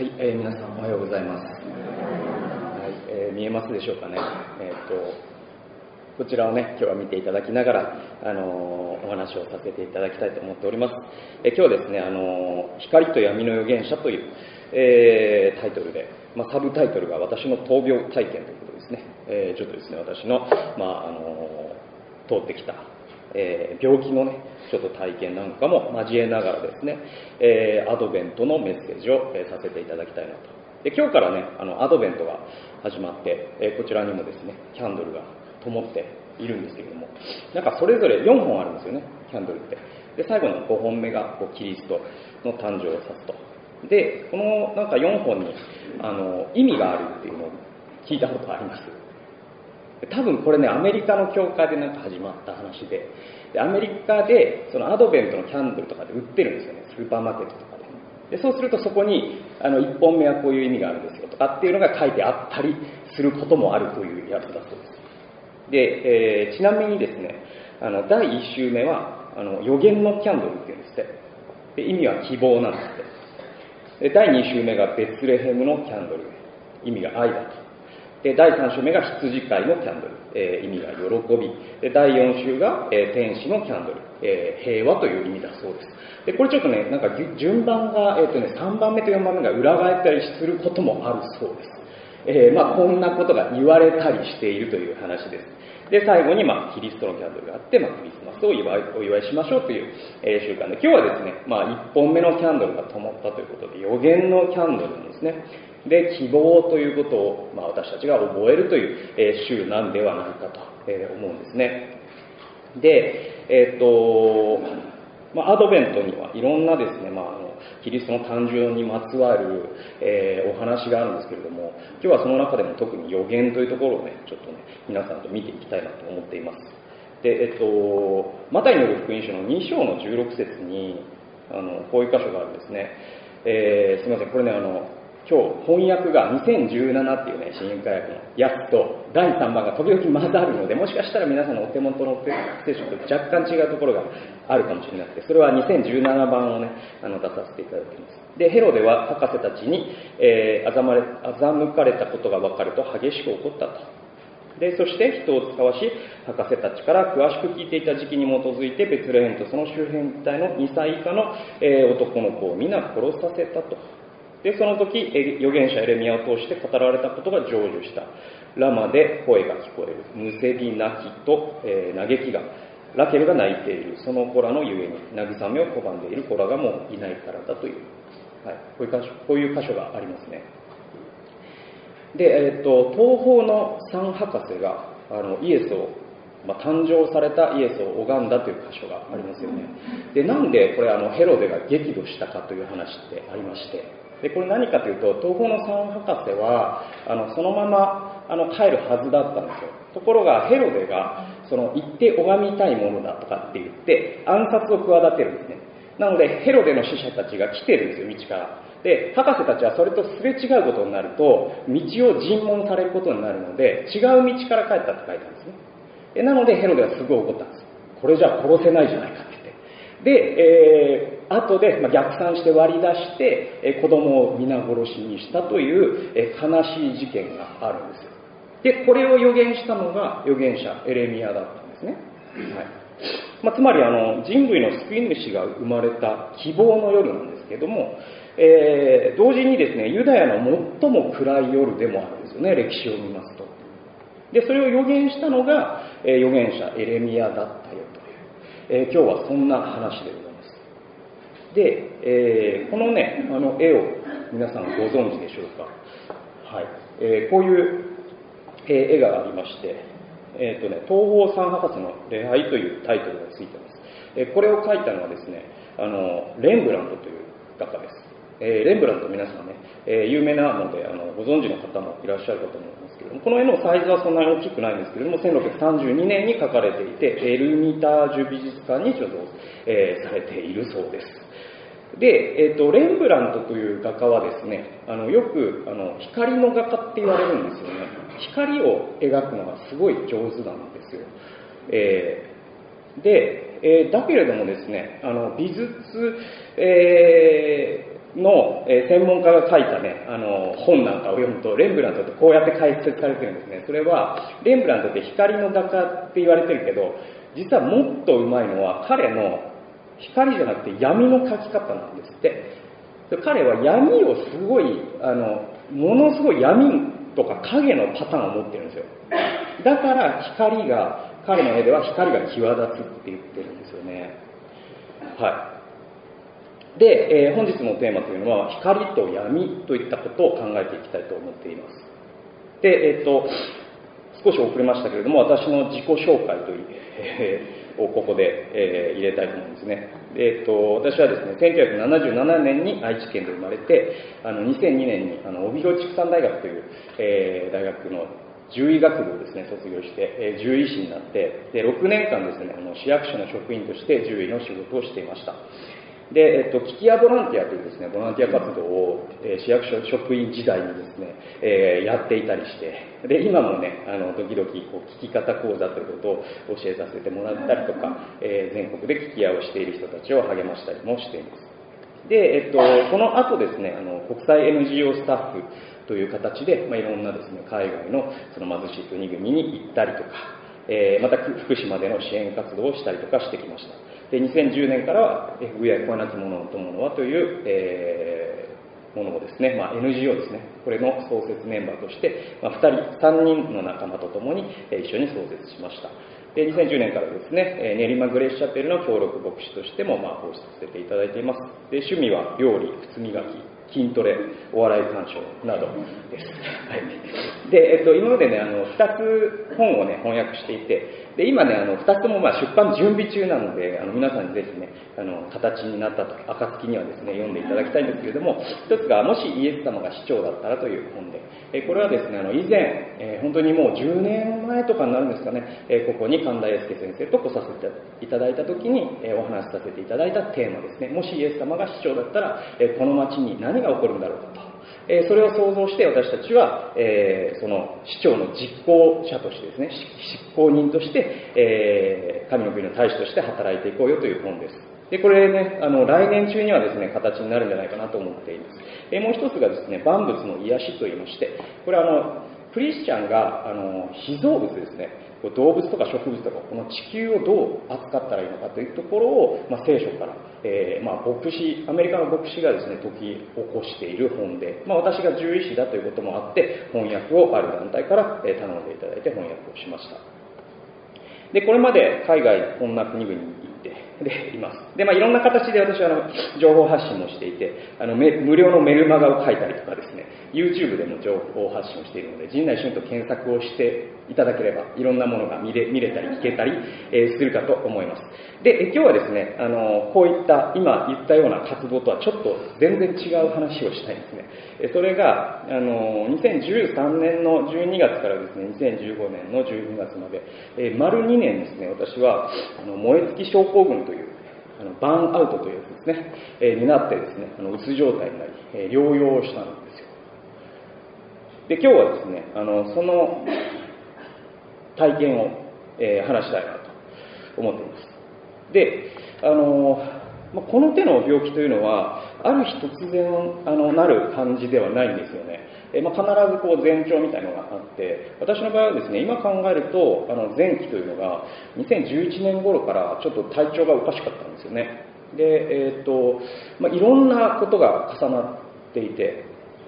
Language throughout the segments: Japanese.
はい、皆さんおはようございます。はい、見えますでしょうかね。こちらをね、今日は見ていただきながら、お話をさせていただきたいと思っております。今日はですね、光と闇の預言者という、タイトルで、サブタイトルが私の闘病体験ということですね。ちょっとですね、私の、通ってきた、病気のね、ちょっと体験なんかも交えながらですね、アドベントのメッセージを、させていただきたいなと。で、今日からね、アドベントが始まって、こちらにもですね、キャンドルが灯っているんですけれども、なんかそれぞれ4本あるんですよね、キャンドルって。で、最後の5本目がキリストの誕生を指すと。で、このなんか4本に意味があるっていうのを聞いたことがあります。多分これね、アメリカの教会でなんか始まった話で、アメリカでそのアドベントのキャンドルとかで売ってるんですよね、スーパーマーケットとかで。でそうするとそこに1本目はこういう意味があるんですよとかっていうのが書いてあったりすることもあるというやつだそうです。で、ちなみにですね、第1週目は予言のキャンドルっていうんですって。で意味は希望なんですって。で第2週目がベツレヘムのキャンドル、意味が愛だと。で第3週目が羊飼いのキャンドル、意味が喜び。で第4週が、天使のキャンドル、平和という意味だそうです。でこれちょっとね、なんか順番が、3番目と4番目が裏返ったりすることもあるそうです。こんなことが言われたりしているという話です。で最後に、キリストのキャンドルがあって、クリスマスをお祝いしましょうという、習慣で、今日はですね、1本目のキャンドルが灯ったということで、予言のキャンドルなんですね。で希望ということを、私たちが覚えるという、週なんではないかと、思うんですね。で、アドベントにはいろんなですね、キリストの誕生にまつわる、お話があるんですけれども、今日はその中でも特に予言というところをね、ちょっとね、皆さんと見ていきたいなと思っています。で、マタイによる福音書の2章の16節にこういう箇所があるんですね。すみません、これね、今日翻訳が2017っていうね、新約訳のやつと第3番が時々混ざるので、もしかしたら皆さんのお手元の聖書と若干違うところがあるかもしれなくて、それは2017番をね、出させていただきます。で、ヘロデは博士たちに、欺かれたことが分かると激しく怒ったと。で、そして人を使わし、博士たちから詳しく聞いていた時期に基づいて、ベツレヘムとその周辺一帯の2歳以下の、男の子を皆殺させたと。で、その時、預言者エレミヤを通して語られたことが成就した。ラマで声が聞こえる。むせび泣きと、嘆きが。ラケルが泣いている。その子らのゆえに、慰めを拒んでいる子らがもういないからだという。はい、こういう箇所がありますね。で、東方のサン博士がイエスを、誕生されたイエスを拝んだという箇所がありますよね。で、なんでこれヘロデが激怒したかという話ってありまして、でこれ何かというと、東方のサン博士はそのまま帰るはずだったんですよ。ところがヘロデが行って拝みたいものだとかって言って暗殺を企てるんですね。なのでヘロデの使者たちが来てるんですよ、道から。で博士たちはそれとすれ違うことになると道を尋問されることになるので、違う道から帰ったって書いてあるんですね。なのでヘロデはすごい怒ったんです。これじゃあ殺せないじゃないかって言って。で、後で逆算して割り出して、子供を皆殺しにしたという、悲しい事件があるんですよ。でこれを予言したのが預言者エレミヤだったんですね。はい。つまり人類の救い主が生まれた希望の夜なんですけども、同時にですね、ユダヤの最も暗い夜でもあるんですよね、歴史を見ますと。でそれを予言したのが、預言者エレミヤだったよという、今日はそんな話でございます。で、このね、絵を皆さんご存知でしょうか。はい。こういう、絵がありまして、東方三博士の礼拝というタイトルがついています。これを書いたのはですね、レンブラントという画家です。レンブラント皆さんね、有名なのでご存知の方もいらっしゃるかと思いますけれども、この絵のサイズはそんなに大きくないんですけれども、1632年に描かれていて、エルミタージュ美術館に所蔵、されているそうです。で、レンブラントという画家はですね、よく光の画家って言われるんですよね。光を描くのがすごい上手なんですよ。で、だけれどもですね、美術、 の、専門家が書いたね、本なんかを読むと、レンブラントってこうやって解説されてるんですね。それは、レンブラントって光の画家って言われてるけど、実はもっとうまいのは、彼の光じゃなくて闇の描き方なんですって。彼は闇をすごい、ものすごい闇とか影のパターンを持ってるんですよ。だから彼の絵では光が際立つって言ってるんですよね。はい。で、本日のテーマというのは、光と闇といったことを考えていきたいと思っています。で、少し遅れましたけれども、私の自己紹介という、をここで、入れたいと思うんですね。私はですね、1977年に愛知県で生まれて、2002年に帯広畜産大学という、大学の獣医学部をですね、卒業して、獣医師になって、で、6年間ですね、市役所の職員として獣医の仕事をしていました。で、聞き屋ボランティアというですね、ボランティア活動を、市役所職員時代にですね、やっていたりして、で、今もね、時々こう聞き方講座ということを教えさせてもらったりとか、全国で聞き屋をしている人たちを励ましたりもしています。で、この後ですね、国際 NGO スタッフという形で、いろんなですね、海外のその貧しい国々に行ったりとか、また福島での支援活動をしたりとかしてきました。で、2010年からは FBI 声なき者の友の輪という、ものをですね、NGO ですね、これの創設メンバーとして、3人の仲間と共に、一緒に創設しました。で、2010年からですね、練馬グレースチャペルの協力牧師としても奉仕させていただいています。で、趣味は料理、靴磨き、筋トレ、お笑い鑑賞などです。はい。で、今までね、2つ本をね、翻訳していて、で、今ね、2つとも出版準備中なので、皆さんにぜひね、形になった暁にはですね、読んでいただきたいんですけれども、一つが、もしイエス様が市長だったらという本で、これはですね、以前、本当にもう10年前とかになるんですかね、ここに神田英介先生と来させていただいたときに、お話しさせていただいたテーマですね。もしイエス様が市長だったら、この町に何が起こるんだろうかと。それを想像して私たちは、その市長の実行者としてですね、執行人として、神の国の大使として働いていこうよという本です。で、これね、来年中にはですね、形になるんじゃないかなと思っています。もう一つがですね、万物の癒しと言いまして、これはクリスチャンが被造物ですね、動物とか植物とかこの地球をどう扱ったらいいのかというところを、聖書から、アメリカの牧師がですね解き起こしている本で、私が獣医師だということもあって翻訳をある団体から頼んでいただいて翻訳をしました。で、これまで海外こんな国々に行ってでいます。で、いろんな形で私は情報発信もしていて、無料のメルマガを書いたりとかですね、YouTube でも情報発信をしているので、陣内俊と検索をしていただければ、いろんなものが見れたり聞けたり、するかと思います。で、今日はですね、こういった今言ったような活動とはちょっと全然違う話をしたいんですね。それが2013年の12月からですね、2015年の12月まで、丸2年ですね、私は燃え尽き症候群というバーンアウトというやつですね、になってですね、うつ状態になり、療養をしたんですよ。で、今日はですね、その体験を、話したいなと思っています。で、この手の病気というのは、ある日突然なる感じではないんですよね。必ずこう前兆みたいなのがあって、私の場合はですね、今考えると、前期というのが、2011年頃からちょっと体調がおかしかったんですよね。で、いろんなことが重なっていて、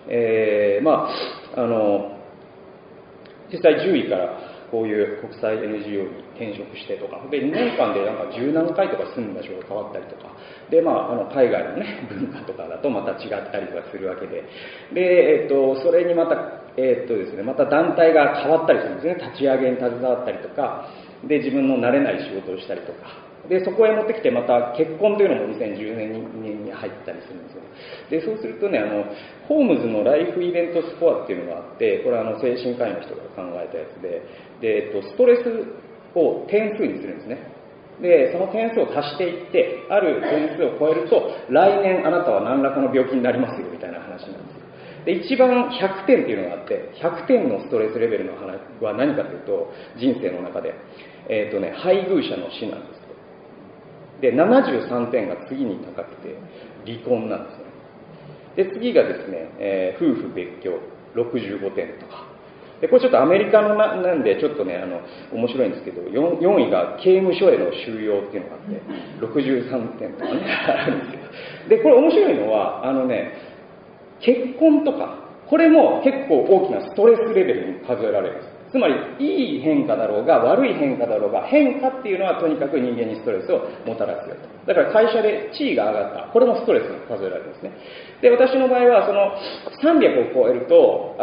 実際獣医からこういう国際 NGO に転職してとか、で、2年間でなんか10何回とか住む場所が変わったりとか、で、海外のね、文化とかだとまた違ったりとかするわけで、で、それにまた、ですね、また団体が変わったりするんですね。立ち上げに携わったりとか、で、自分の慣れない仕事をしたりとか、で、そこへ持ってきてまた結婚というのも2010年に入ったりするんですよ。で、そうするとね、ホームズのライフイベントスコアっていうのがあって、これは精神科医の人が考えたやつで、ストレスを点数にするんですね。で、その点数を足していって、ある点数を超えると、来年あなたは何らかの病気になりますよ、みたいな話なんですよ。で、一番100点っていうのがあって、100点のストレスレベルの話は何かというと、人生の中で、配偶者の死なんです。で、73点が次に高くて、離婚なんですよね。 で次がですね、夫婦別居65点とかで、これちょっとアメリカのなんでちょっとね面白いんですけど、 4位が刑務所への収容っていうのがあって63点とかねあるんですよ。でこれ面白いのは結婚とか、これも結構大きなストレスレベルに数えられるんです。つまりいい変化だろうが悪い変化だろうが、変化っていうのはとにかく人間にストレスをもたらすよと。だから会社で地位が上がった、これもストレスに数えられるんですね。で私の場合はその300を超えると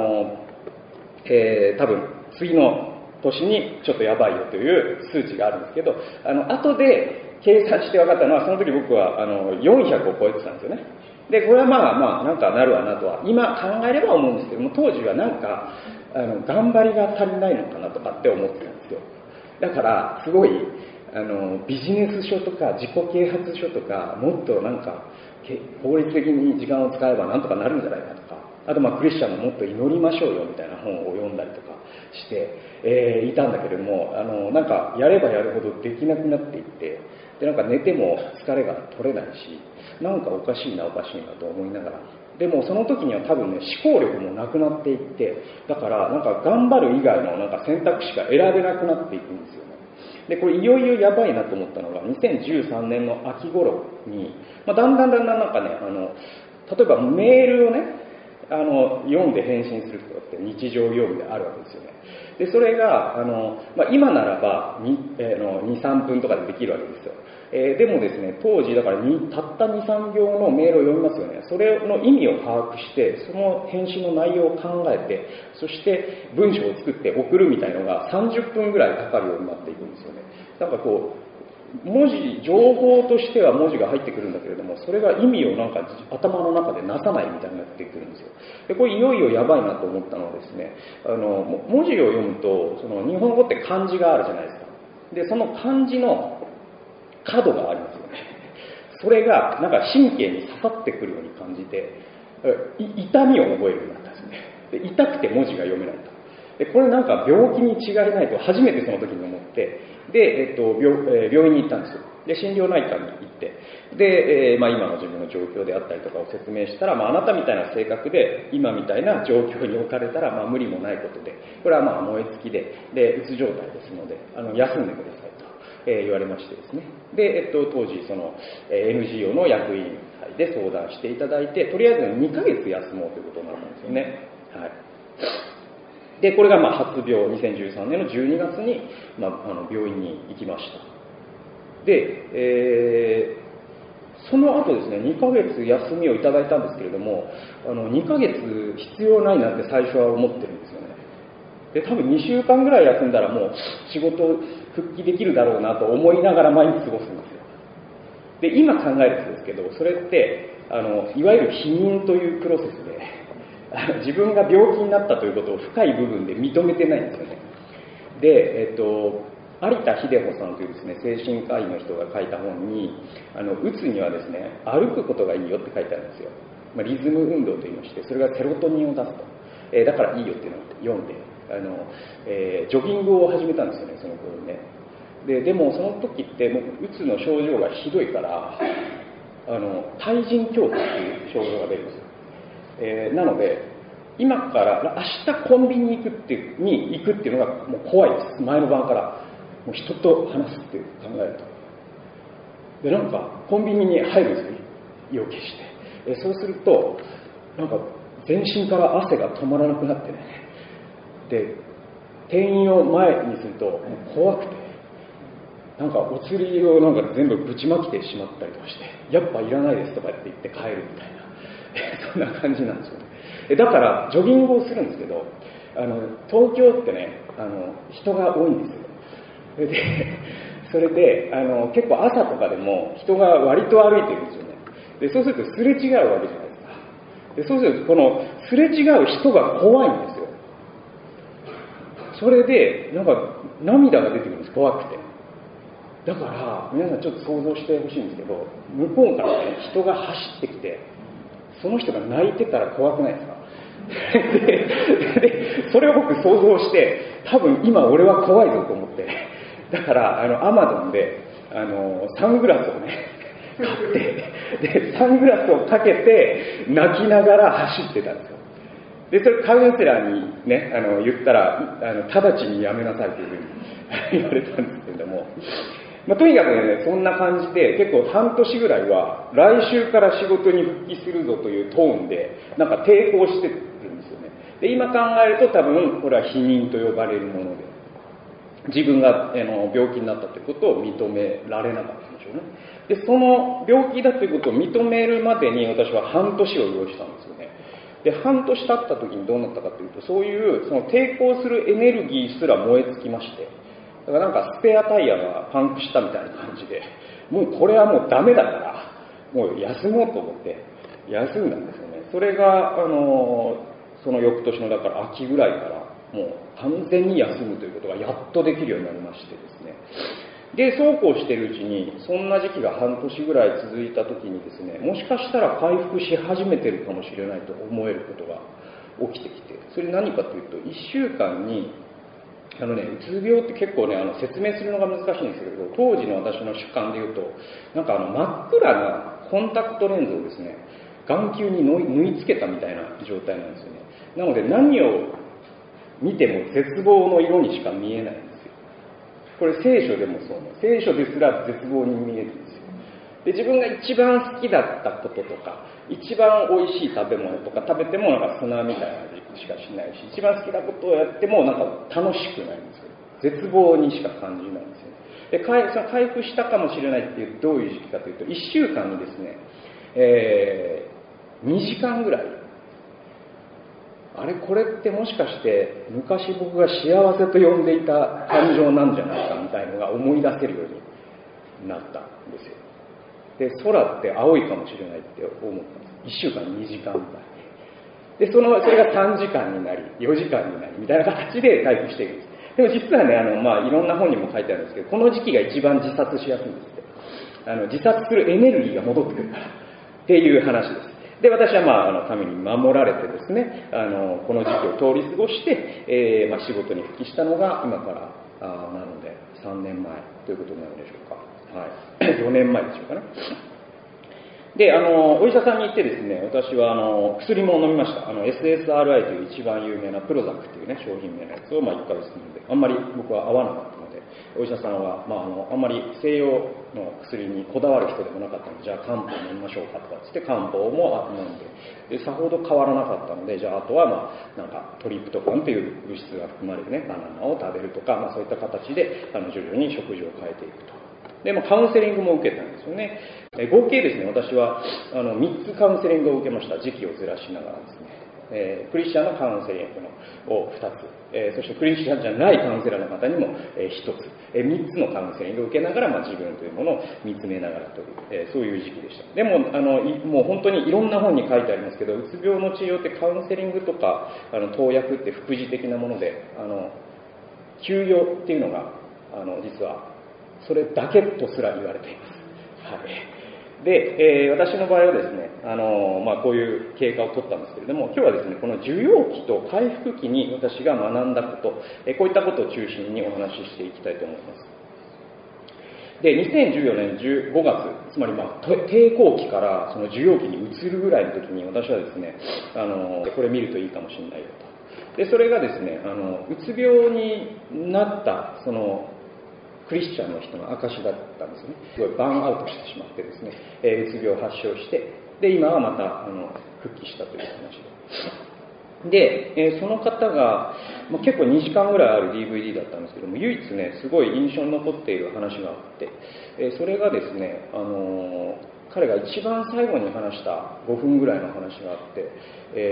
多分次の年にちょっとやばいよという数値があるんですけど、後で計算して分かったのは、その時僕は400を超えてたんですよね。でこれはまあなんかなるわなとは今考えれば思うんですけども、当時はなんか頑張りが足りないのかなとかって思ってたんですよ。だからすごいビジネス書とか自己啓発書とか、もっとなんか法律的に時間を使えばなんとかなるんじゃないかとか、あとクリスチャンももっと祈りましょうよみたいな本を読んだりとかして、いたんだけれども、なんかやればやるほどできなくなっていって、でなんか寝ても疲れが取れないし、なんかおかしいなと思いながら、でもその時には多分ね思考力もなくなっていって、だからなんか頑張る以外のなんか選択肢が選べなくなっていくんですよね。でこれいよいよやばいなと思ったのが2013年の秋頃に、だんだんなんかね例えばメールをね読んで返信するとかって日常業務であるわけですよね。でそれが今ならば 2,3 分とかでできるわけですよ。でもですね、当時だからたった 2,3 行のメールを読みますよね。それの意味を把握して、その返信の内容を考えて、そして文章を作って送るみたいのが30分ぐらいかかるようになっていくんですよね。なんかこう文字、情報としては文字が入ってくるんだけれども、それが意味をなんか頭の中でなさないみたいになってくるんですよ。でこれいよいよやばいなと思ったのはですね、文字を読むとその日本語って漢字があるじゃないですか。でその漢字の角がありますよね。それがなんか神経に刺さってくるように感じて、痛みを覚えるようになったんですね。で痛くて文字が読めないと。でこれなんか病気に違いないと初めてその時に思って、で、病院に行ったんですよ。で心療内科に行って、で、今の自分の状況であったりとかを説明したら、あなたみたいな性格で今みたいな状況に置かれたら無理もないことで、これは燃え尽きでうつ状態ですので休んでくださいと言われましてですね。で、当時その NGO の役員会で相談していただいて、とりあえず2ヶ月休もうということになったんですよね。はい。でこれが発病、2013年の12月に、病院に行きました。で、その後ですね、2ヶ月休みをいただいたんですけれども、2ヶ月必要ないなんて最初は思ってるんですよね。で多分2週間ぐらい休んだらもう仕事復帰できるだろうなと思いながら毎日過ごすんですよ。で今考えるとですけど、それっていわゆる否認というプロセスで自分が病気になったということを深い部分で認めてないんですよね。で、有田秀穂さんというですね、精神科医の人が書いた本にうつにはですね、歩くことがいいよって書いてあるんですよ。リズム運動と言いまして、それがセロトニンを出すと、だからいいよっていうのを読んでジョギングを始めたんですよね、その頃ね。でもその時ってもううつの症状がひどいから対人恐怖っていう症状が出るんですよ。なので今から明日コンビニに行くっていうのがもう怖いです。前の晩からもう人と話すって考えると、でなんかコンビニに入るんですよ、意を決して。そうするとなんか全身から汗が止まらなくなってね、で店員を前にするともう怖くて、なんかお釣りをなんか全部ぶちまきてしまったりとかして、やっぱいらないですとかって言って帰るみたいなそんな感じなんですよね。だからジョギングをするんですけど、東京ってね人が多いんですよ。でそれで結構朝とかでも人が割と歩いてるんですよね。でそうするとすれ違うわけじゃないですか。でそうするとこのすれ違う人が怖いんですよ。それでなんか涙が出てくるんです、怖くて。だから皆さんちょっと想像してほしいんですけど、向こうからね人が走ってきて、その人が泣いてたら怖くないですかでそれを僕想像して、多分今俺は怖いぞと思って、だからアマゾンでサングラスをねで、サングラスをかけて泣きながら走ってたんですよ。で、それカウンセラーにね、言ったら、直ちにやめなさいというふうに言われたんですけれども、とにかくね、そんな感じで、結構半年ぐらいは、来週から仕事に復帰するぞというトーンで、なんか抵抗してるんですよね。で、今考えると多分、これは否認と呼ばれるもので、自分が病気になったということを認められなかったんでしょうね。で、その病気だということを認めるまでに私は半年を要したんですよね。で、半年経った時にどうなったかというと、そういうその抵抗するエネルギーすら燃え尽きまして、だからなんかスペアタイヤがパンクしたみたいな感じで、もうこれはもうダメだから、もう休もうと思って休んだんですよね。それが、その翌年のだから秋ぐらいからもう完全に休むということがやっとできるようになりましてですね。で、そうこうしているうちに、そんな時期が半年ぐらい続いた時にですね、もしかしたら回復し始めてるかもしれないと思えることが起きてきて、それ何かというと、1週間にうつ病って結構ね、説明するのが難しいんですけど、当時の私の主観で言うと、なんか真っ暗なコンタクトレンズをですね、眼球に縫い付けたみたいな状態なんですよね。なので何を見ても絶望の色にしか見えないんですよ。これ聖書でもそうね。聖書ですら絶望に見えるんですよ。で、自分が一番好きだったこととか、一番美味しい食べ物とか食べてもなんか砂みたいな味しかしないし、一番好きなことをやってもなんか楽しくないんですよ。絶望にしか感じないんですよ。で、その回復したかもしれないっていうどういう時期かというと、1週間にですね、2時間ぐらい、あれこれってもしかして昔僕が幸せと呼んでいた感情なんじゃないかみたいのが思い出せるようになったんですよ。で、空って青いかもしれないって思ったんです。1週間2時間ぐらいで、それが3時間になり4時間になりみたいな形で回復していくんです。でも実はね、いろんな本にも書いてあるんですけど、この時期が一番自殺しやすいんですって。自殺するエネルギーが戻ってくるからっていう話です。で、私は神に守られてですね、この時期を通り過ごして、仕事に復帰したのが今からなので3年前ということになるでしょうか。はい、4年前でしょうかね。で、お医者さんに行ってですね、私は薬も飲みました。SSRI という一番有名なプロザックというね、商品名のやつを1ヶ月飲んで、あんまり僕は合わなかったので、お医者さんは、あんまり西洋の薬にこだわる人でもなかったので、じゃあ漢方飲みましょうかとかつって漢方も飲んで、さほど変わらなかったので、じゃああとはなんかトリプトファンという物質が含まれるね、バナナを食べるとか、そういった形で徐々に食事を変えていくと。で、カウンセリングも受けたんですよね。合計ですね、私は3つカウンセリングを受けました。時期をずらしながらですね。クリスチャンのカウンセリングを2つ、そしてクリスチャンじゃないカウンセラーの方にも1つ、3つのカウンセリングを受けながら、自分というものを見つめながらという、そういう時期でした。でももう本当にいろんな本に書いてありますけど、うつ病の治療ってカウンセリングとか投薬って副次的なもので、休養っていうのが実はそれだけとすら言われています。はい。で、私の場合はですね、こういう経過を取ったんですけれども、今日はですね、この受容期と回復期に私が学んだこと、こういったことを中心にお話ししていきたいと思います。で、2014年5月、つまり抵抗期からその受容期に移るぐらいの時に私はですね、これ見るといいかもしれないよと。で、それがですね、うつ病になったそのクリスチャンの人の証だったんですね。すごいバーンアウトしてしまってですね、うつ病を発症して、で、今はまた復帰したという話で。で、その方が、結構2時間ぐらいある DVD だったんですけども、唯一ね、すごい印象に残っている話があって、それがですね、彼が一番最後に話した5分ぐらいの話があって、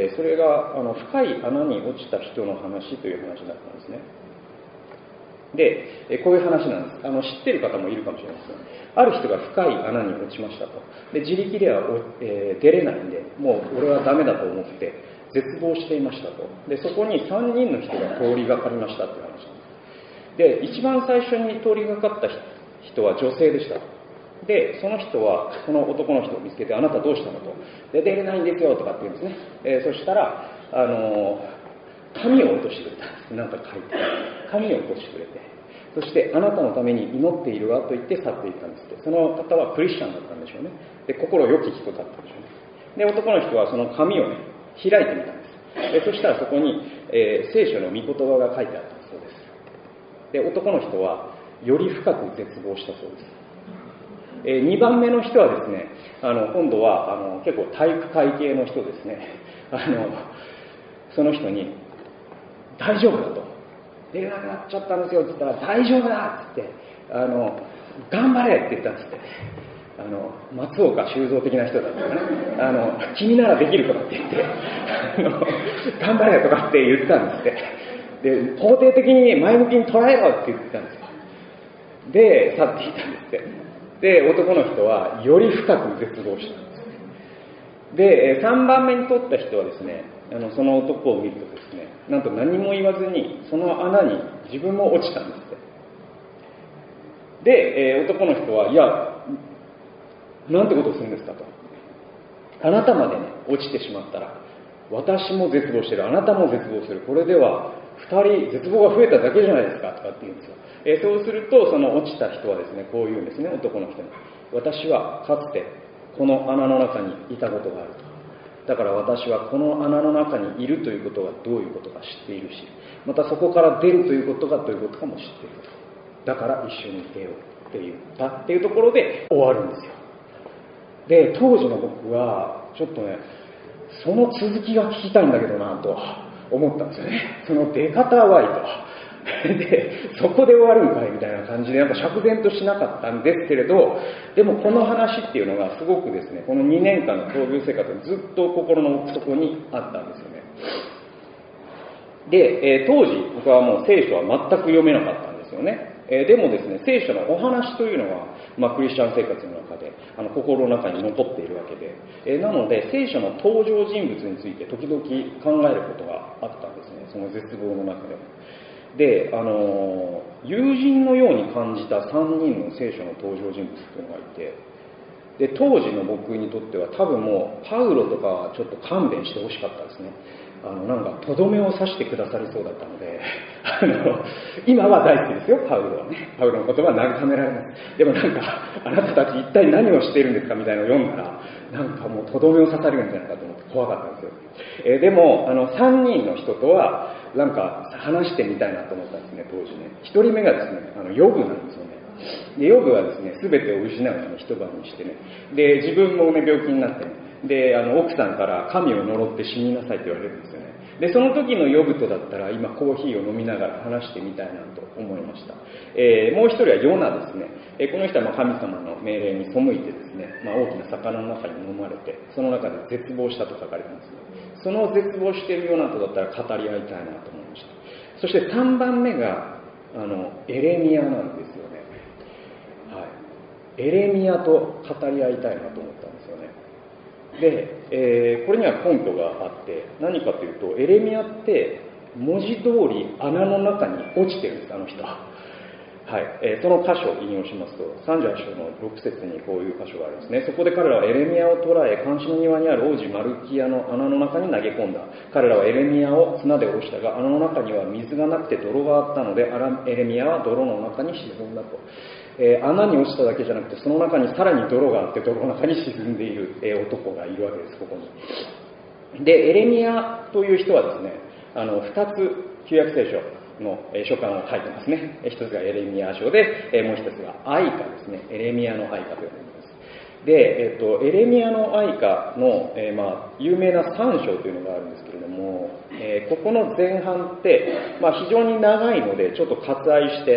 それが深い穴に落ちた人の話という話だったんですね。で、こういう話なんです。知ってる方もいるかもしれないですけど、ある人が深い穴に落ちましたと。で、自力では、出れないんで、もう俺はダメだと思って絶望していましたと。で、そこに3人の人が通りがかりましたっていう話なんです。で、一番最初に通りがかった人は女性でしたと。で、その人はその男の人を見つけて、あなたどうしたのと。で、出れないんですよとかって言うんですね。そしたら紙を落としてくれたんです。なんか書いて紙を落としてくれて、 そしてあなたのために祈っているわと言って去っていったんですって。その方はクリスチャンだったんでしょうね。で、心良き人だったんでしょうね。で、男の人はその紙をね、開いてみたんです。そしたらそこに、聖書の御言葉が書いてあったそうです。で、男の人はより深く絶望したそうです。2番目の人はですね、今度は結構体育会系の人ですね。その人に、大丈夫だと。出れなくなっちゃったんですよって言ったら、大丈夫だって言って、頑張れって言ったんですって。松岡修造的な人だったかな。君ならできるとかって言って、頑張れとかって言ったんですって。で、肯定的に前向きに捉えろって言ってたんですよ。で、去っていったんですって。で、男の人はより深く絶望したんです。で、3番目に取った人はですね、その男を見るとですね、なんと何も言わずにその穴に自分も落ちたんですって。で、男の人は、いや、なんてことをするんですかと。あなたまでね、落ちてしまったら、私も絶望してる、あなたも絶望する。これでは、2人絶望が増えただけじゃないですかとかって言うんですよ。そうすると、その落ちた人はですね、こう言うんですね、男の人に。私はかつてこの穴の中にいたことがあると。だから私はこの穴の中にいるということがどういうことか知っているし、またそこから出るということがどういうことかも知っていると。だから一緒に出ようって言ったっていうところで終わるんですよ。で、当時の僕はちょっとね、その続きが聞きたいんだけどなと思ったんですよね。その出方はいいと。で、そこで終わるんかいみたいな感じで、なんか釈然としなかったんですけれど、でもこの話っていうのがすごくですね、この2年間の闘病生活にずっと心の奥底にあったんですよね。で、当時僕はもう聖書は全く読めなかったんですよね。でもですね、聖書のお話というのは、クリスチャン生活の中で心の中に残っているわけで、なので聖書の登場人物について時々考えることがあったんですね、その絶望の中でも。で、友人のように感じた3人の聖書の登場人物というのがいて、で、当時の僕にとっては多分もうパウロとかはちょっと勘弁してほしかったですね。なんかとどめを刺してくださりそうだったので、今は大好きですよ、パウロはね。パウロの言葉は慰められます。でもなんか、あなたたち一体何をしているんですかみたいなのを読んだら、なんかもうとどめを刺されるんじゃないかと思って怖かったんですよ。でも、3人の人とは、なんか話してみたいなと思ったんですね、当時ね。1人目がですね、ヨブなんですよね。で、ヨブはですね、全てを失うように一晩にしてね、で、自分もね、病気になってね、で、奥さんから神を呪って死になさいって言われるんですよね。で、その時のヨブとだったら、今コーヒーを飲みながら話してみたいなと思いました。もう一人はヨナですね。この人は神様の命令に背いてですね、大きな魚の中に飲まれて、その中で絶望したと書かれてますね。その絶望しているヨナとだったら語り合いたいなと思いました。そして3番目が、エレミアなんですよね。はい。エレミアと語り合いたいなと思ったんですよね。で、これには根拠があって、何かというと、エレミアって文字通り穴の中に落ちてるんです、あの人は。はい。その箇所を引用しますと、38章の6節にこういう箇所があるんですね。そこで彼らはエレミアを捕らえ、監視の庭にある王子マルキアの穴の中に投げ込んだ。彼らはエレミアを綱で下ろしたが、穴の中には水がなくて泥があったので、エレミアは泥の中に沈んだと。穴に落ちただけじゃなくて、その中にさらに泥があって、泥の中に沈んでいる、男がいるわけです、ここに。で、エレミアという人はですね、2つ旧約聖書の書簡を書いてますね。一つがエレミア書で、もう一つが愛歌ですね。エレミアの愛歌というのがあります。で、エレミアの愛歌の、有名な3章というのがあるんですけれども、ここの前半って、非常に長いのでちょっと割愛して、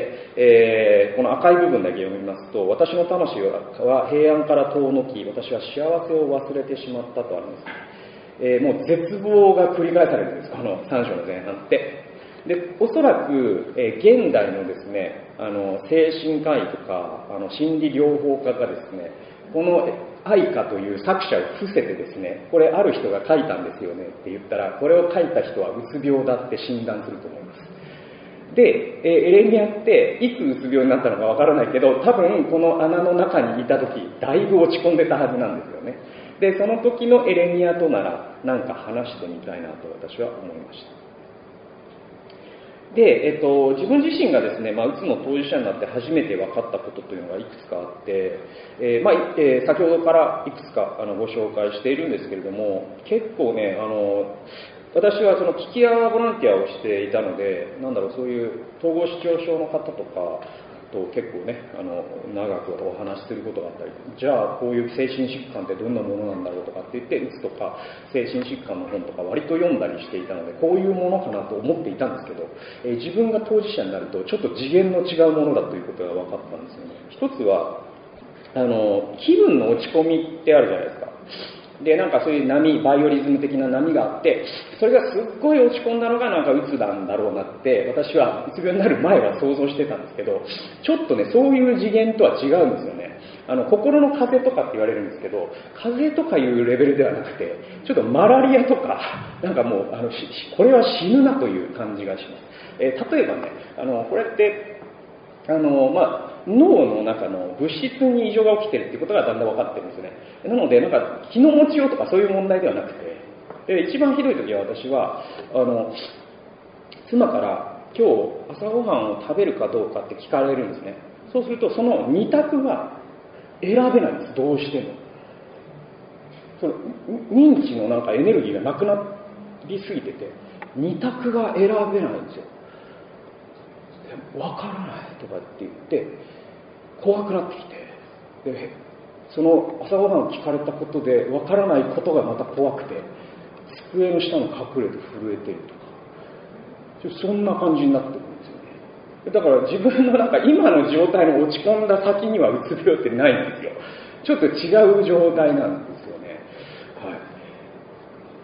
この赤い部分だけ読みますと、私の魂は平安から遠のき、私は幸せを忘れてしまったとあるんです。もう絶望が繰り返されるんです、この3章の前半って。で、おそらく、現代のですね、精神科医とか心理療法家がですね、この愛歌という作者を伏せてですね、これある人が書いたんですよねって言ったら、これを書いた人はうつ病だって診断すると思います。で、エレミアっていつうつ病になったのかわからないけど、多分この穴の中にいた時、だいぶ落ち込んでたはずなんですよね。で、その時のエレミアとなら、なんか話してみたいなと私は思いました。 で、自分自身がですね、うつの当事者になって初めて分かったことというのがいくつかあって、先ほどからいくつかご紹介しているんですけれども、結構ね、私はその聞き屋ボランティアをしていたので、そういう統合失調症の方とかと結構ね、長くお話しすることがあったり、じゃあこういう精神疾患ってどんなものなんだろうとかって言って、うつとか精神疾患の本とか割と読んだりしていたので、こういうものかなと思っていたんですけど、自分が当事者になるとちょっと次元の違うものだということが分かったんですよね。一つは気分の落ち込みってあるじゃないですか。で、そういう波、バイオリズム的な波があって、それがすっごい落ち込んだのがうつなんだろうなって、私はうつ病になる前は想像してたんですけど、ちょっとね、そういう次元とは違うんですよね。心の風邪とかって言われるんですけど、風邪とかいうレベルではなくて、ちょっとマラリアとか、もう、これは死ぬなという感じがします。例えばね、これって、脳の中の物質に異常が起きてるっていうことがだんだん分かってるんですよね。なので気の持ちようとかそういう問題ではなくて、一番ひどい時は私は妻から今日朝ごはんを食べるかどうかって聞かれるんですね。そうするとその2択が選べないんです。どうしてもその認知のエネルギーがなくなりすぎてて2択が選べないんですよ。わからないとかって言って怖くなってきて、でその朝ごはんを聞かれたことでわからないことがまた怖くて机の下に隠れて震えてるとか、そんな感じになってくるんですよね。だから自分の今の状態の落ち込んだ先にはうつ病ってないんですよ。ちょっと違う状態なんですよね。はい。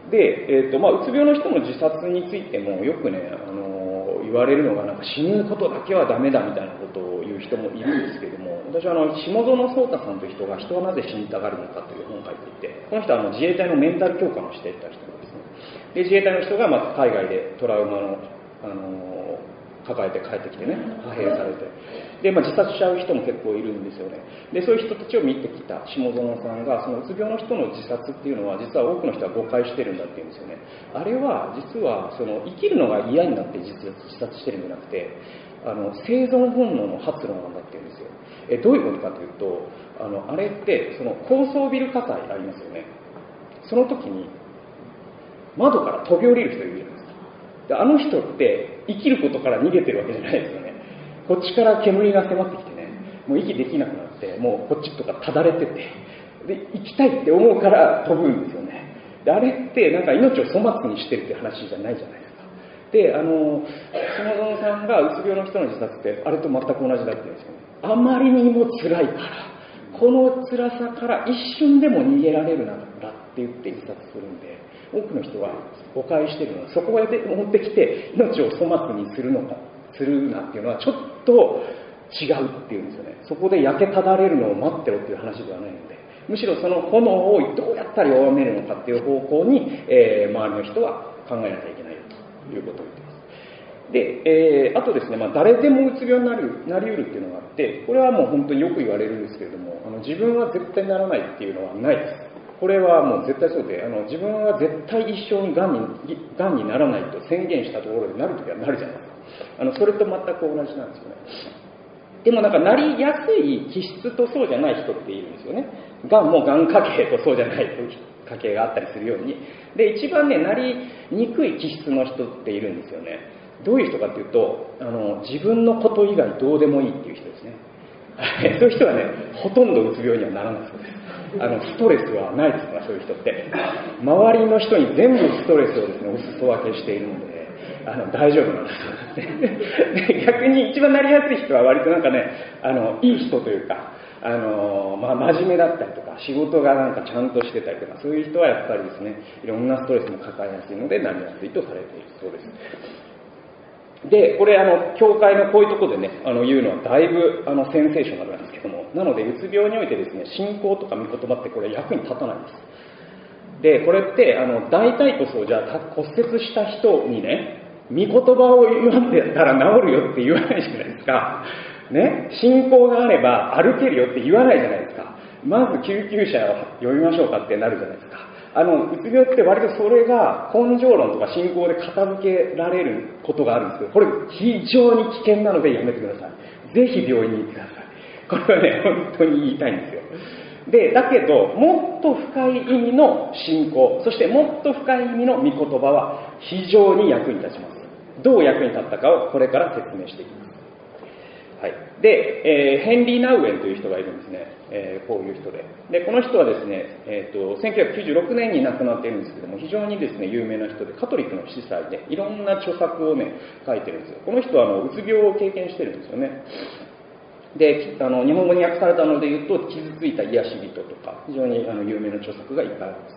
で、うつ病の人の自殺についてもよくね、言われるのが死ぬことだけはダメだみたいなことを言う人もいるんですけれども、私は下園壮太さんという人が人はなぜ死にたがるのかという本を書いていて、この人は自衛隊のメンタル強化をしていた人なんですね。で自衛隊の人が海外でトラウマの、抱えて帰ってきてね、派兵されて、で、自殺しちゃう人も結構いるんですよね。でそういう人たちを見てきた下園さんが、そのうつ病の人の自殺っていうのは実は多くの人は誤解してるんだっていうんですよね。あれは実はその生きるのが嫌になって自殺してるんじゃなくて、生存本能の発露なんだっていうんですよ。どういうことかというと、あれってその高層ビル火災ありますよね。その時に窓から飛び降りる人いるじゃないですか。であの人って生きることから逃げてるわけじゃないですよね。こっちから煙が迫ってきてね、もう息できなくなって、もうこっちとかただれてて、で生きたいって思うから飛ぶんですよね。であれって命を粗末にしてるって話じゃないじゃないですか。で下園さんがうつ病の人の自殺ってあれと全く同じだって言うんですよね。あまりにも辛いから、この辛さから一瞬でも逃げられるならって言って自殺するんで、多くの人は誤解しているのは、そこで持ってきて命を粗末にするなっていうのはちょっと違うっていうんですよね。そこで焼けただれるのを待ってろっていう話ではないので、むしろその炎をどうやったら弱めるのかっていう方向に、周りの人は考えなきゃいけないということを言っています。で、あとですね、誰でもうつ病になりうるっていうのがあって、これはもう本当によく言われるんですけれども、自分は絶対ならないっていうのはないです。これはもう絶対そうで、自分は絶対一生にがんにならないと宣言したところでなるときはなるじゃないですか。それと全く同じなんですよね。でもなりやすい気質とそうじゃない人っているんですよね。がんもがん家系とそうじゃない家系があったりするように。で、一番ね、なりにくい気質の人っているんですよね。どういう人かっていうと、自分のこと以外どうでもいいっていう人ですね。そういう人はね、ほとんどうつ病にはならないそうです。ストレスはないですから、そういう人って。周りの人に全部ストレスをですね、お裾分けしているので、大丈夫なんだそうですね。で逆に一番なりやすい人は割といい人というか、真面目だったりとか、仕事がちゃんとしてたりとか、そういう人はやっぱりですね、いろんなストレスも抱えやすいのでなりやすいとされているそうです。で、これ教会のこういうところでね、言うのはだいぶセンセーショナルなんですけども、なのでうつ病においてですね、信仰とか御言葉ってこれ役に立たないんです。で、これって大腿骨をじゃあ骨折した人にね、御言葉を言わんでたら治るよって言わないじゃないですか。ね、信仰があれば歩けるよって言わないじゃないですか。まず救急車を呼びましょうかってなるじゃないですか。 うつ病って割とそれが根性論とか信仰で片付けられることがあるんですけど、これ非常に危険なのでやめてください。ぜひ病院に行ってください。これはね、本当に言いたいんですよ。で、だけど、もっと深い意味の信仰、そしてもっと深い意味の御言葉は非常に役に立ちます。どう役に立ったかをこれから説明していきます。はい。で、ヘンリー・ナウエンという人がいるんですね。こういう人で。で、この人はですね、1996年に亡くなっているんですけども、非常にですね、有名な人で、カトリックの司祭で、いろんな著作をね、書いてるんですよ。この人はうつ病を経験してるんですよね。で、日本語に訳されたので言うと、傷ついた癒し人とか、非常に有名な著作がいっぱいあります。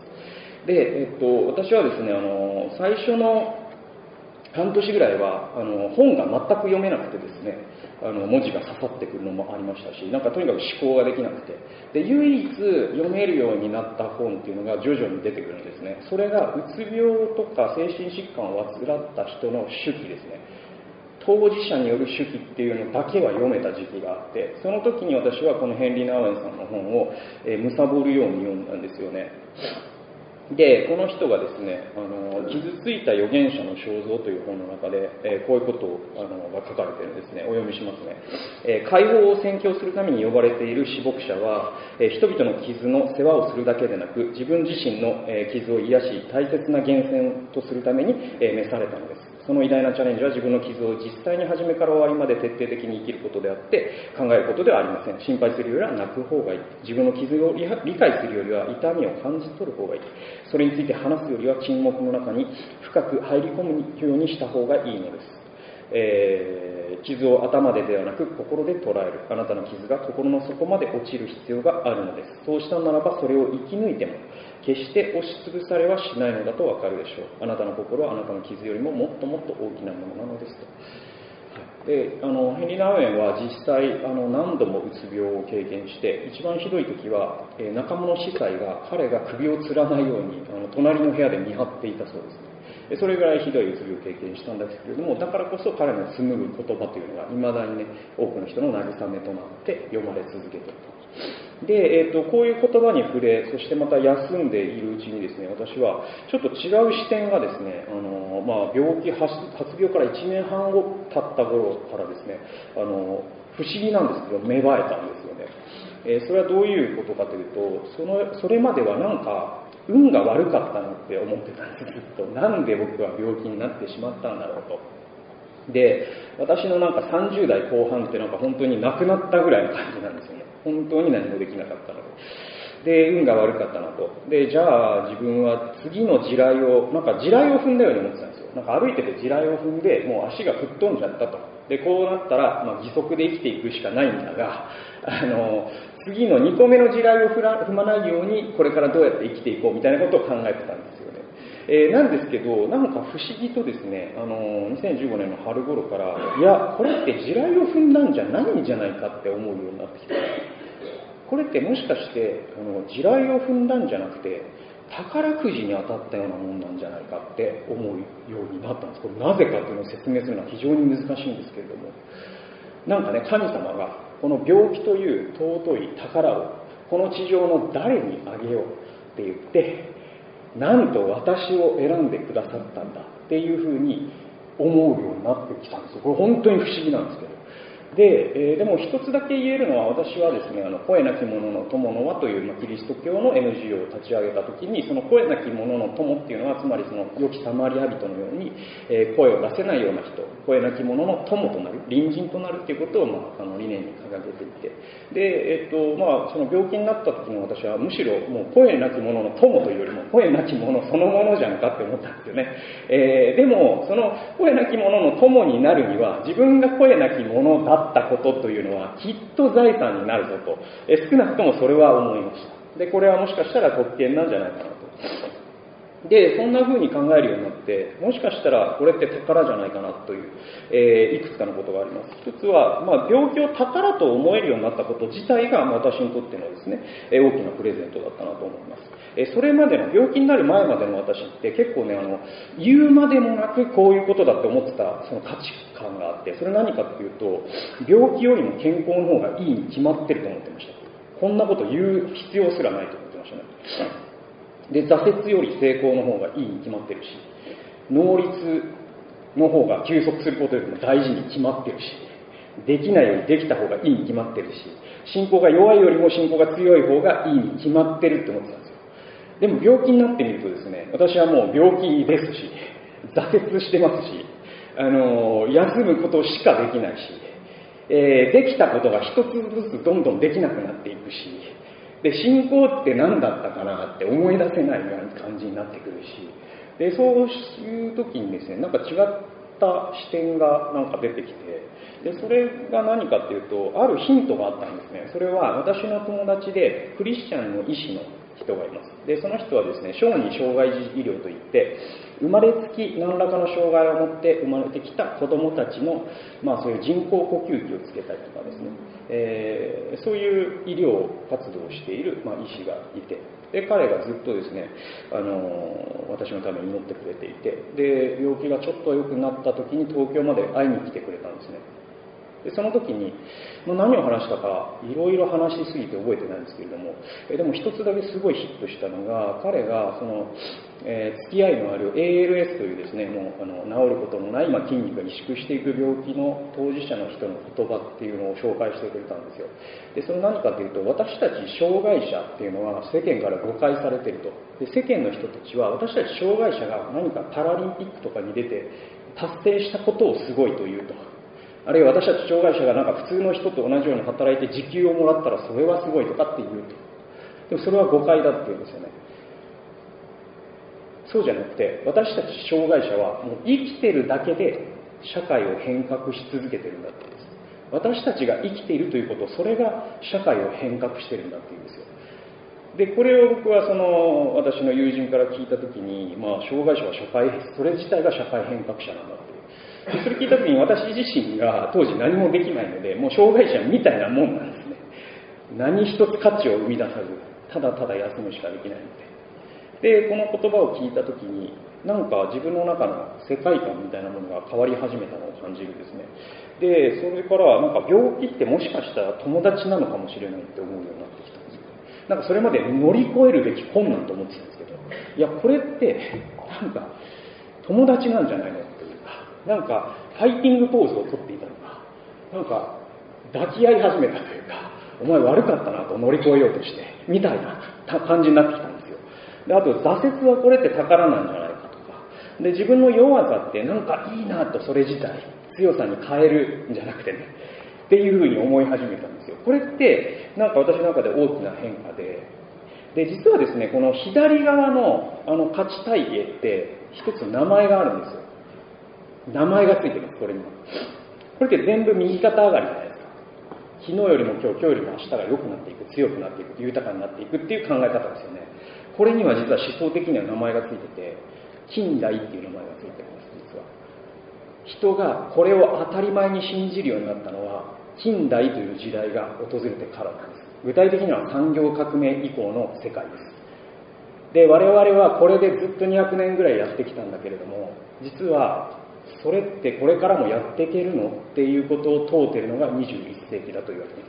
で、私はですね、最初の半年ぐらいは本が全く読めなくてですね、文字が刺さってくるのもありましたし、なんかとにかく思考ができなくて、で唯一読めるようになった本っていうのが徐々に出てくるんですね。それがうつ病とか精神疾患を患った人の手記ですね。当事者による手記っていうのだけは読めた時期があって、その時に私はこのヘンリー・ナウエンさんの本を貪るように読んだんですよね。で、この人がですね、傷ついた預言者の肖像という本の中で、こういうことが書かれているんですね。お読みしますね。解放を宣教するために呼ばれている使牧者は、人々の傷の世話をするだけでなく、自分自身の傷を癒し、大切な源泉とするために召されたのです。その偉大なチャレンジは自分の傷を実際に初めから終わりまで徹底的に生きることであって考えることではありません。心配するよりは泣く方がいい。自分の傷を理解するよりは痛みを感じ取る方がいい。それについて話すよりは沈黙の中に深く入り込むようにした方がいいのです。傷を頭でではなく心で捉える。あなたの傷が心の底まで落ちる必要があるのです。そうしたならばそれを生き抜いても決して押しつぶされはしないのだとわかるでしょう。あなたの心はあなたの傷よりももっともっと大きなものなのですと。で、ヘンリー・ナウエンは実際何度もうつ病を経験して一番ひどい時は仲間の司祭が彼が首を吊らないように隣の部屋で見張っていたそうですね。それぐらいひどいうつ病を経験したんですけれども、だからこそ彼の紡ぐ言葉というのがいまだにね多くの人の慰めとなって読まれ続けていると。で、こういう言葉に触れ、そしてまた休んでいるうちにですね、私はちょっと違う視点がですね、病気発病から1年半後経った頃からですね、不思議なんですけど芽生えたんですよね。それはどういうことかというと、それまではなんか運が悪かったなって思ってたんです。ずっとなんで僕は病気になってしまったんだろうと。で、私のなんか30代後半ってなんか本当に亡くなったぐらいの感じなんですよね。本当に何もできなかったので。で、運が悪かったなと。で、じゃあ自分は次の地雷を、なんか地雷を踏んだように思ってたんですよ。なんか歩いてて地雷を踏んで、もう足が吹っ飛んじゃったと。で、こうなったら、義足で生きていくしかないんだが、次の2個目の地雷を踏まないように、これからどうやって生きていこうみたいなことを考えてたんですよね。なんですけど、なんか不思議とですね、2015年の春頃から、いや、これって地雷を踏んだんじゃないんじゃないかって思うようになってきて、これってもしかして地雷を踏んだんじゃなくて宝くじに当たったようなもんなんじゃないかって思うようになったんです。これなぜかというのを説明するのは非常に難しいんですけれども、なんかね、神様がこの病気という尊い宝をこの地上の誰にあげようって言って、なんと私を選んでくださったんだっていうふうに思うようになってきたんですよ。これ本当に不思議なんですけど。でも一つだけ言えるのは、私はですね、声なき者の友の輪という、キリスト教の NGO を立ち上げたときに、その声なき者の友っていうのは、つまりその良きサマリア人のように、声を出せないような人、声なき者の友となる、隣人となるっていうことを、理念に掲げていて、で、その病気になった時の私は、むしろもう声なき者の友というよりも、声なき者そのものじゃんかって思ったんですよね。でも、その声なき者の友になるには、自分が声なき者だったことというのはきっと財産になるぞと、少なくともそれは思いました。で、これはもしかしたら特権なんじゃないかなと。で、そんな風に考えるようになって、もしかしたらこれって宝じゃないかなという、いくつかのことがあります。一つは、病気を宝と思えるようになったこと自体が私にとってのですね、大きなプレゼントだったなと思います。それまでの、病気になる前までの私って結構ね、言うまでもなくこういうことだって思ってたその価値観があって、それ何かっていうと、病気よりも健康の方がいいに決まってると思ってました。こんなこと言う必要すらないと思ってましたね。 で、挫折より成功の方がいいに決まってるし、能率の方が休息することよりも大事に決まってるし、できないよりできた方がいいに決まってるし、信仰が弱いよりも信仰が強い方がいいに決まってるって思ってたんですよ。でも病気になってみるとですね、私はもう病気ですし、挫折してますし、休むことしかできないし、できたことが一つずつどんどんできなくなっていくし、で、信仰って何だったかなって思い出せないような感じになってくるし、で、そういう時にですね、なんか違った視点がなんか出てきて、で、それが何かっていうと、あるヒントがあったんですね。それは私の友達でクリスチャンの医師の人がいます。で、その人はですね、小児障害児医療といって、生まれつき何らかの障害を持って生まれてきた子どもたちの、そういう人工呼吸器をつけたりとかですね、そういう医療活動をしている、医師がいて、で、彼がずっとですね、私のために祈ってくれていて、で、病気がちょっと良くなった時に東京まで会いに来てくれたんですね。で、その時に、何を話したかいろいろ話しすぎて覚えてないんですけれども、でも一つだけすごいヒットしたのが、彼がその、付き合いのある ALS というですね、もう治ることのない、筋肉が萎縮していく病気の当事者の人の言葉っていうのを紹介してくれたんですよ。で、それ何かというと、私たち障害者っていうのは世間から誤解されていると。で、世間の人たちは私たち障害者が何かパラリンピックとかに出て達成したことをすごいというと。あるいは私たち障害者がなんか普通の人と同じように働いて時給をもらったらそれはすごいとかって言うと。でもそれは誤解だって言うんですよね。そうじゃなくて、私たち障害者はもう生きてるだけで社会を変革し続けてるんだって言うんです。私たちが生きているということ、それが社会を変革してるんだって言うんですよ。で、これを僕は私の友人から聞いたときに、障害者はそれ自体が社会変革者なんだっていう。それ聞いた時に私自身が当時何もできないので、もう障害者みたいなもんなんですね。何一つ価値を生み出さず、ただただ休むしかできないので。で、この言葉を聞いた時に、なんか自分の中の世界観みたいなものが変わり始めたのを感じるんですね。で、それからなんか病気ってもしかしたら友達なのかもしれないって思うようになってきたんですよ。なんかそれまで乗り越えるべき困難と思ってたんですけど、いや、これってなんか友達なんじゃないのっていうか、なんかファイティングポーズをとっていたのが、なんか抱き合い始めたというか、お前悪かったなと乗り越えようとしてみたいな感じになってきたんですよ。で、あと挫折はこれって宝なんじゃないかとか、で、自分の弱さってなんかいいなと、それ自体強さに変えるんじゃなくてねっていうふうに思い始めたんですよ。これってなんか私の中で大きな変化で、実はですね、この左側の価値体系って一つ名前があるんですよ。名前がついてます、これには。これって全部右肩上がりじゃないですか。昨日よりも今日、今日よりも明日が良くなっていく、強くなっていく、豊かになっていくっていう考え方ですよね。これには実は思想的には名前がついてて、近代っていう名前がついてるんです、実は。人がこれを当たり前に信じるようになったのは、近代という時代が訪れてからなんです。具体的には産業革命以降の世界です。で、我々はこれでずっと200年ぐらいやってきたんだけれども、実はそれってこれからもやっていけるのっていうことを問うているのが21世紀だと言われています。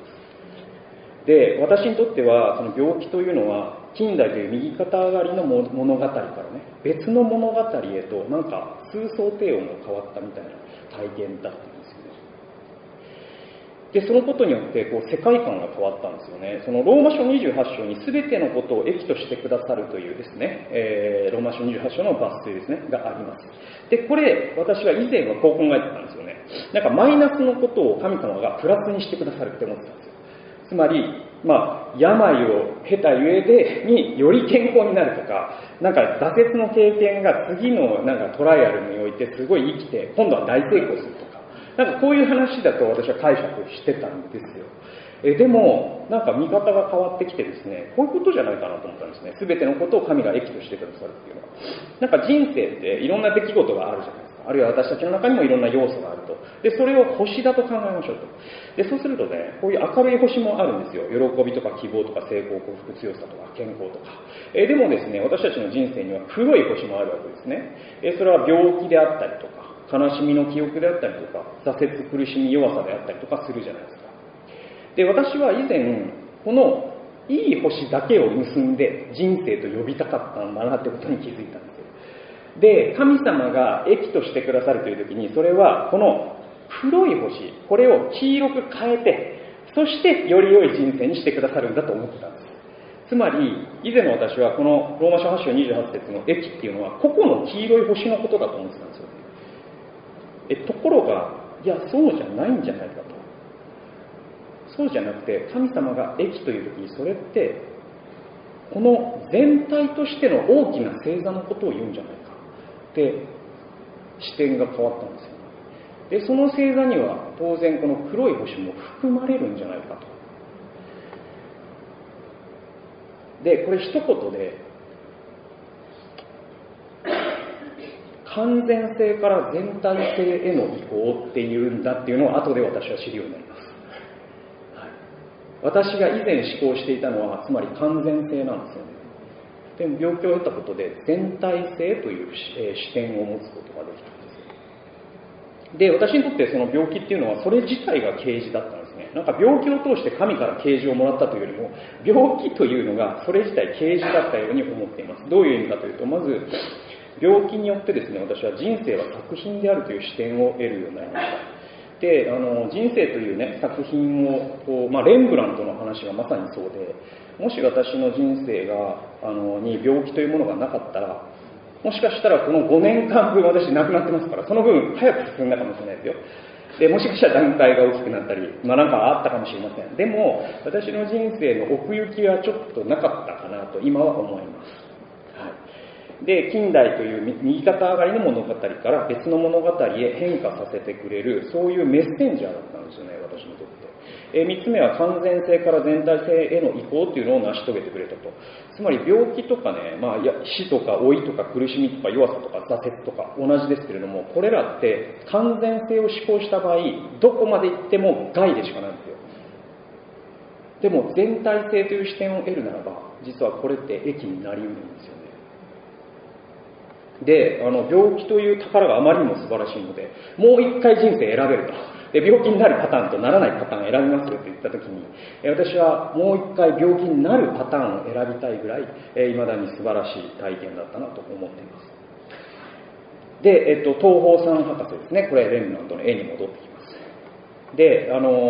で、私にとってはその病気というのは近代という右肩上がりの物語からね、別の物語へとなんか数層低音が変わったみたいな体験だったんですよね。で、そのことによって世界観が変わったんですよね。そのローマ書28章に全てのことを益としてくださるというですね、ローマ書28章の抜粋ですね、があります。で、これ、私は以前はこう考えてたんですよね。なんかマイナスのことを神様がプラスにしてくださるって思ってたんですよ。つまり、病を経たゆえにより健康になるとか、なんか挫折の経験が次のなんかトライアルにおいてすごい生きて、今度は大成功するとか、なんかこういう話だと私は解釈してたんですよ。でも、なんか見方が変わってきてですね、こういうことじゃないかなと思ったんですね。すべてのことを神が益としてくださるっていうのは。なんか人生っていろんな出来事があるじゃないですか。あるいは私たちの中にもいろんな要素があると。で、それを星だと考えましょうと。で、そうするとね、こういう明るい星もあるんですよ。喜びとか希望とか成功、幸福、強さとか健康とか。でもですね、私たちの人生には黒い星もあるわけですね。それは病気であったりとか、悲しみの記憶であったりとか、挫折、苦しみ、弱さであったりとかするじゃないですか。で、私は以前、このいい星だけを結んで人生と呼びたかったんだなってことに気づいたんですよ。で、神様が益としてくださるという時に、それはこの黒い星、これを黄色く変えて、そしてより良い人生にしてくださるんだと思ってたんです。つまり以前の私はこのローマ書8章28節の益っていうのは個々の黄色い星のことだと思ってたんですよ。ところが、いや、そうじゃないんじゃないかと。そうじゃなくて、神様が益という時に、それってこの全体としての大きな星座のことを言うんじゃないかって視点が変わったんですよ。で、その星座には当然この黒い星も含まれるんじゃないかと。で、これ一言で完全性から全体性への移行っていうんだっていうのを後で私は知るようになります。はい、私が以前思考していたのはつまり完全性なんですよね。でも病気を得たことで全体性という視点を持つことができたんです。で、私にとってその病気っていうのはそれ自体が啓示だったんですね。なんか病気を通して神から啓示をもらったというよりも、病気というのがそれ自体啓示だったように思っています。どういう意味かというと、まず病気によってですね、私は人生は作品であるという視点を得るようになりました。で、人生というね、作品をレンブラントの話がまさにそうで、もし私の人生がに病気というものがなかったら、もしかしたらこの5年間分私亡くなってますから、その分早く進んだかもしれないですよ。で、もしかしたら段階が大きくなったり、なんかあったかもしれません。でも私の人生の奥行きはちょっとなかったかなと今は思います。はい、で、近代という右肩上がりの物語から別の物語へ変化させてくれる、そういうメッセンジャーだったんですよね、私にとって。3つ目は完全性から全体性への移行というのを成し遂げてくれたと。つまり病気とかね、死とか老いとか苦しみとか弱さとか挫折とか同じですけれども、これらって完全性を志向した場合、どこまで行っても害でしかないんですよ。でも全体性という視点を得るならば、実はこれって益になり得るんですよね。で、病気という宝があまりにも素晴らしいので、もう一回人生選べると。で、病気になるパターンとならないパターン選びますよって言ったときに、私はもう一回病気になるパターンを選びたいぐらい、未だに素晴らしい体験だったなと思っています。で、東方三博士ですね。これレンブラントの絵に戻ってきます。で、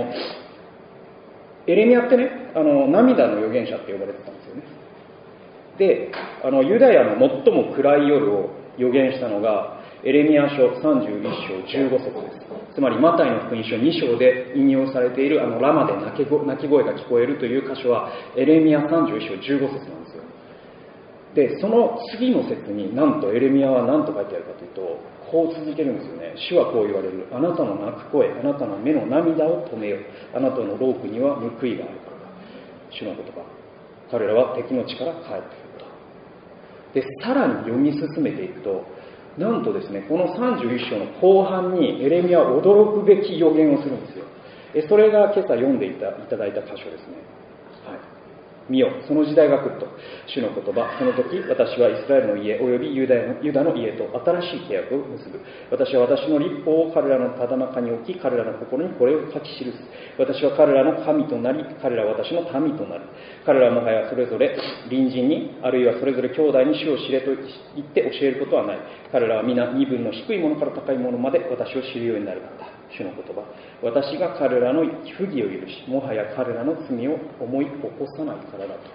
エレミアってね、涙の預言者って呼ばれてたんですよね。で、ユダヤの最も暗い夜を予言したのがエレミヤ書31章15節です。つまりマタイの福音書2章で引用されているラマで泣き声が聞こえるという箇所はエレミヤ31章15節なんですよ。で、その次の節になんとエレミヤは何と書いてあるかというと、こう続けるんですよね。主はこう言われる。あなたの泣く声、あなたの目の涙を止めよ。あなたの労苦には報いがあるからだ。主の言葉。彼らは敵の地から帰ってくると。で、さらに読み進めていくと、なんとですね、この31章の後半にエレミヤは驚くべき予言をするんですよ。それが今朝読んでいただいた箇所ですね。はい。見よ、その時代が来ると。主の言葉、その時、私はイスラエルの家およびユダの家と新しい契約を結ぶ。私は私の律法を彼らのただ中に置き、彼らの心にこれを書き記す。私は彼らの神となり、彼らは私の民となる。彼らはもはやそれぞれ隣人に、あるいはそれぞれ兄弟に主を知れと言って教えることはない。彼らは皆身分の低いものから高いものまで私を知るようになるからだ。主の言葉。私が彼らの不義を許し、もはや彼らの罪を思い起こさないからだと。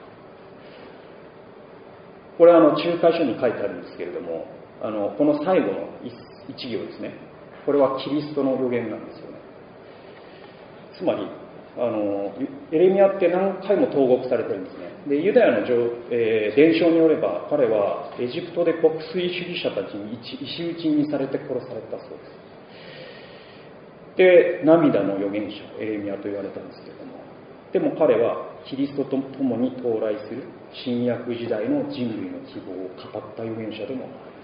これは仲介書に書いてあるんですけれども、この最後の一行ですね。これはキリストの予言なんですよね。つまりエレミヤって何回も投獄されてるんですね。で、ユダヤの伝承によれば、彼はエジプトで国粋主義者たちに石打ちにされて殺されたそうです。で、涙の預言者エレミヤと言われたんですけれども、でも彼はキリストと共に到来する新約時代の人類の希望を語った預言者でもあるん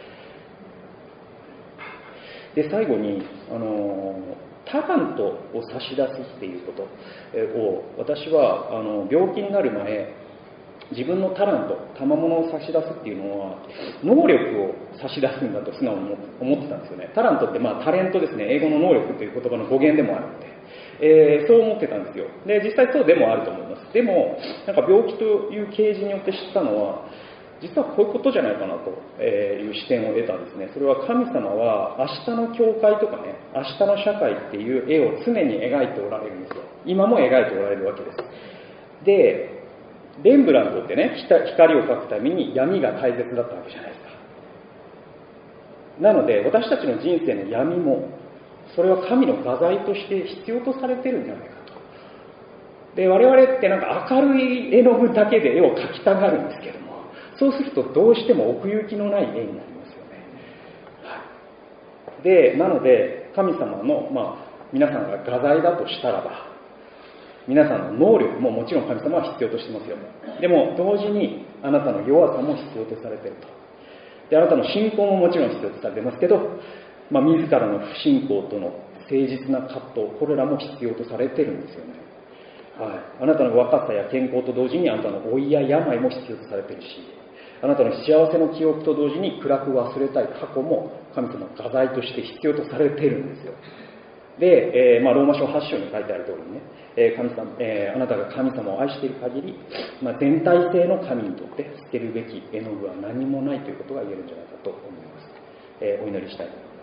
ですよね。で、最後にタラントを差し出すっていうことを、私は病気になる前自分のタラント、賜物を差し出すっていうのは能力を差し出すんだと素直に思ってたんですよね。タラントってタレントですね。英語の能力という言葉の語源でもあるので、そう思ってたんですよ。で、実際そうでもあると思います。でもなんか病気という啓示によって知ったのは、実はこういうことじゃないかなという視点を得たんですね。それは神様は明日の教会とかね、明日の社会っていう絵を常に描いておられるんですよ。今も描いておられるわけです。で、レンブラントってね、光を描くために闇が大切だったわけじゃないですか。なので私たちの人生の闇も、それは神の画材として必要とされてるんじゃないかと。で、我々ってなんか明るい絵の具だけで絵を描きたがるんですけども、そうするとどうしても奥行きのない絵になりますよね。はい、で、なので神様の、皆さんが画材だとしたらば、皆さんの能力ももちろん神様は必要としてますよ。でも同時にあなたの弱さも必要とされていると。で、あなたの信仰ももちろん必要とされていますけど、自らの不信仰との誠実な葛藤、これらも必要とされているんですよね。はい、あなたの若さや健康と同時にあなたの老いや病も必要とされているし、あなたの幸せの記憶と同時に暗く忘れたい過去も神様の画材として必要とされているんですよ。で、ローマ書8章に書いてある通りにね、神様あなたが神様を愛している限り、全体性の神にとって捨てるべき絵の具は何もないということが言えるんじゃないかと思います。お祈りしたいと思います。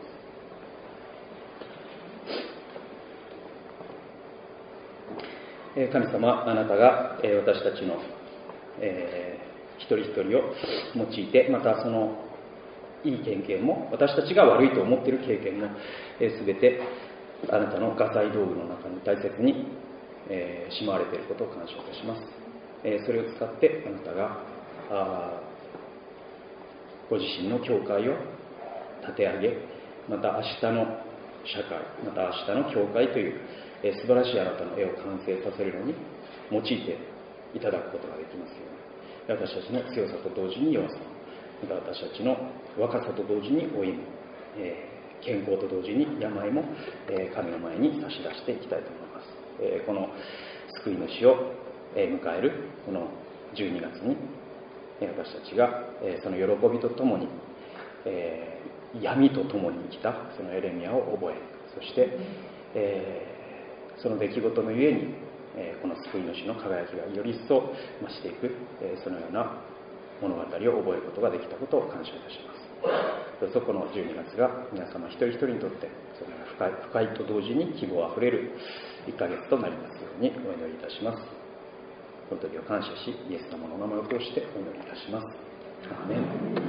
神様、あなたが私たちの一人一人を用いて、またそのいい経験も、私たちが悪いと思っている経験も全てあなたの画材道具の中に大切にしまわれていることを感謝いたします。それを使ってあなたがご自身の教会を立て上げ、また明日の社会、また明日の教会という素晴らしいあなたの絵を完成させるのに用いていただくことができますように、私たちの強さと同時に弱さ、また私たちの若さと同時に老いも、健康と同時に病も、神の前に差し出していきたいと思います。この救い主を迎えるこの12月に、私たちがその喜びとともに、闇とともに生きたそのエレミアを覚え、そして、その出来事のゆえに、この救い主の輝きがより一層増していく、そのような物語を覚えることができたことを感謝いたします。どうぞこの12月が皆様一人一人にとってその深いと同時に希望あふれる1ヶ月となりますようにお祈りいたします。この時を感謝し、イエス様のお名前を通してお祈りいたします。アーメン。